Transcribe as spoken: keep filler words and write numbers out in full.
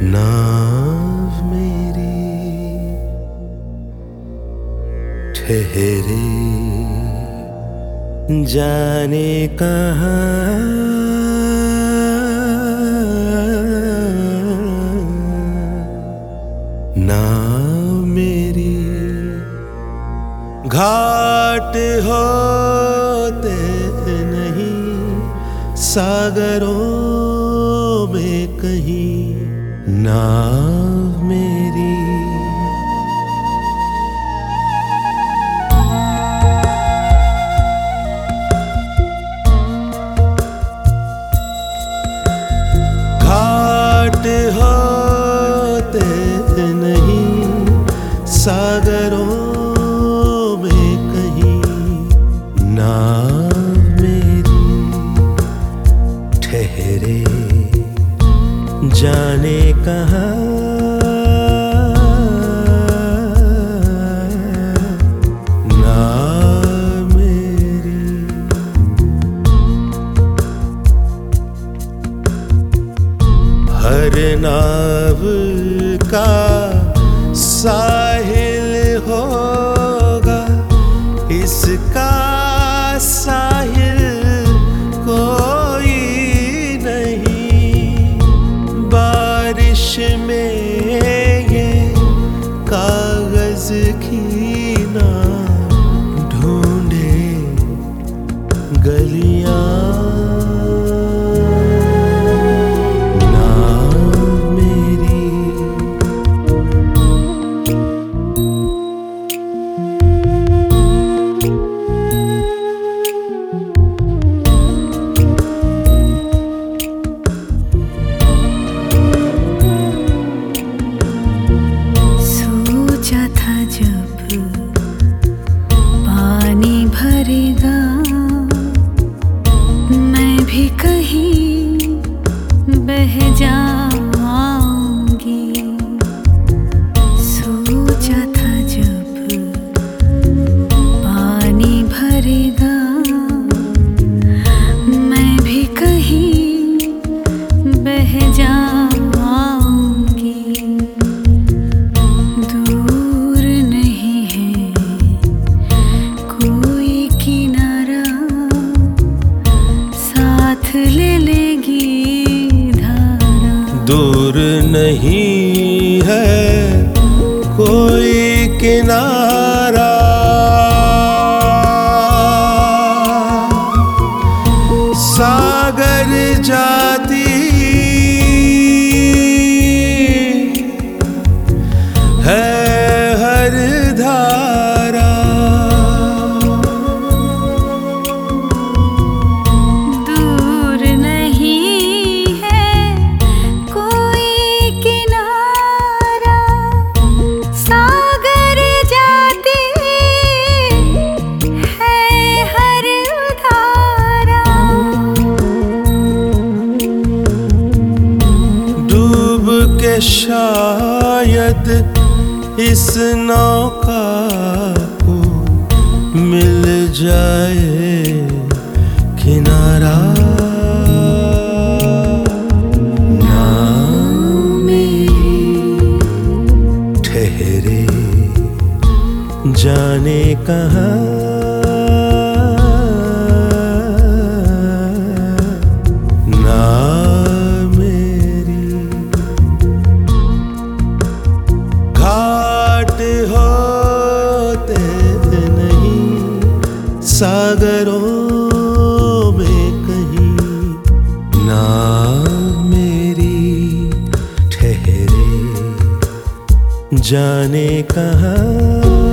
नाव मेरी ठहरे जाने कहाँ, नाव मेरी घाट होते नहीं सागरों में कहीं, नाव मेरी घाट होते नहीं सागरों में कहीं, नाव मेरी ठहरे जाने कहाँ, नाव मेरी हर नाव का साहिल होगा, इसका साहिल कोई नहीं, बारिश में ये कागज की ना ढूंढे गलियां, भरेगा मैं भी कहीं बह जाऊंगी, सोचा था जब पानी भरेगा मैं भी कहीं बह जाऊंगी, दूर नहीं है कोई किनारा, साथ ले लेगी धारा, दूर नहीं है कोई किनारा, सागर जाती है हर धारा, दूर नहीं है कोई किनारा, सागर जाती है हर धारा, डूब के शायद इस नौका को मिल जाए किनारा, नाव मेरी ठहरे जाने कहाँ, नाव मेरी घाट होते नहीं सागरों में कहीं, नाव मेरी ठहरे जाने कहाँ।